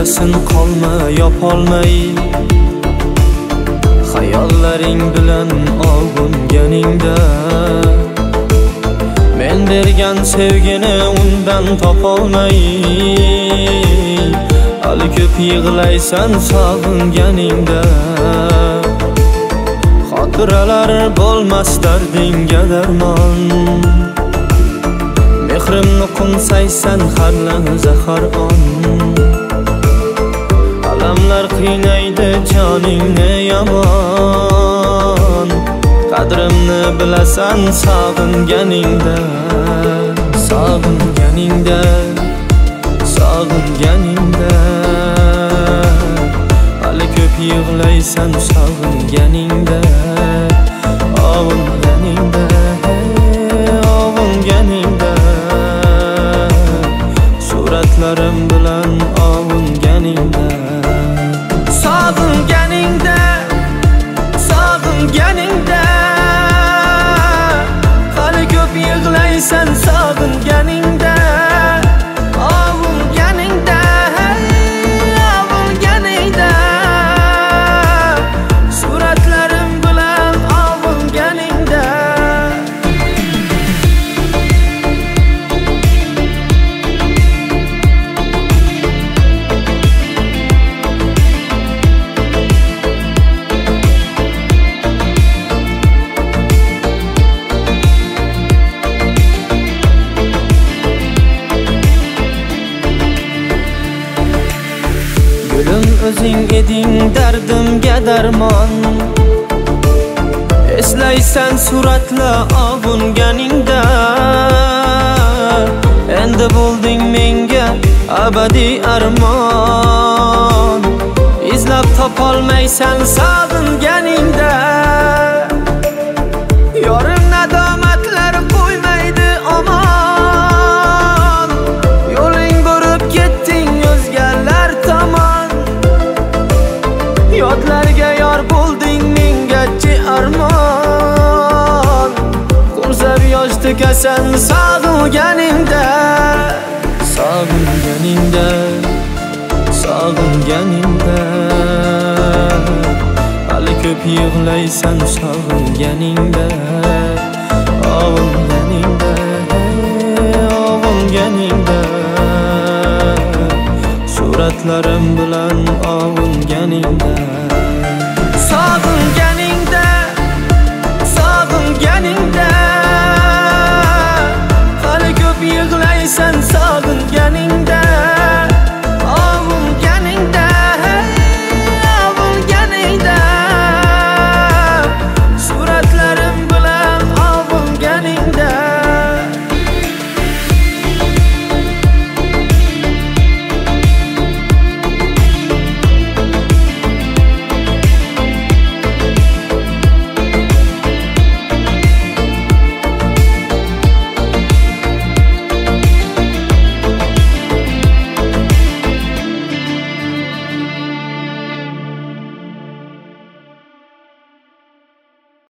Darchasin qolma yopolmay, xayollaring bilan ovunganingda men bergan sevgini undan topolmay, hali ko'p yig'laysan sog'inganingda. Xotiralar bo'lmas dardingga darmon, mehrimni qo'msaysan har lahza har on. Alamlar qiynaydi joningni yomon, qadrimni bilasan sog'inganingda, sog'inganingda, sog'inganingda. Hali ko'p yig'laysan sog'inganingda, ovunganingda, ovunganingda. Suratlarim bilan ovunganingda, sog'inganingda, sog'inganingda. Hali ko'p yig'laysan sog'inganingda, ovunganingda, ovunganingda. Suratlarim bilan ovunganingda. Gülüm özing eding dardimga darmon, eslaysan suratla ovunganingda. Endi bo'lding menga abadiy armon, izlab topolmaysan sog'inganingda. Yorim nadomatlar qo'ymaydi omon, yo'ling burib ketding o'zgalar tomon. Yodlarga yor bo'lding mengachi armon, qo'msab yosh to'kasan sog'inganingda, sog'inganingda, sog'inganingda. Hali ko'p yig'laysan sog'inganingda, ovunganingda, ovunganingda. Suratlarim bilan ovunganingda.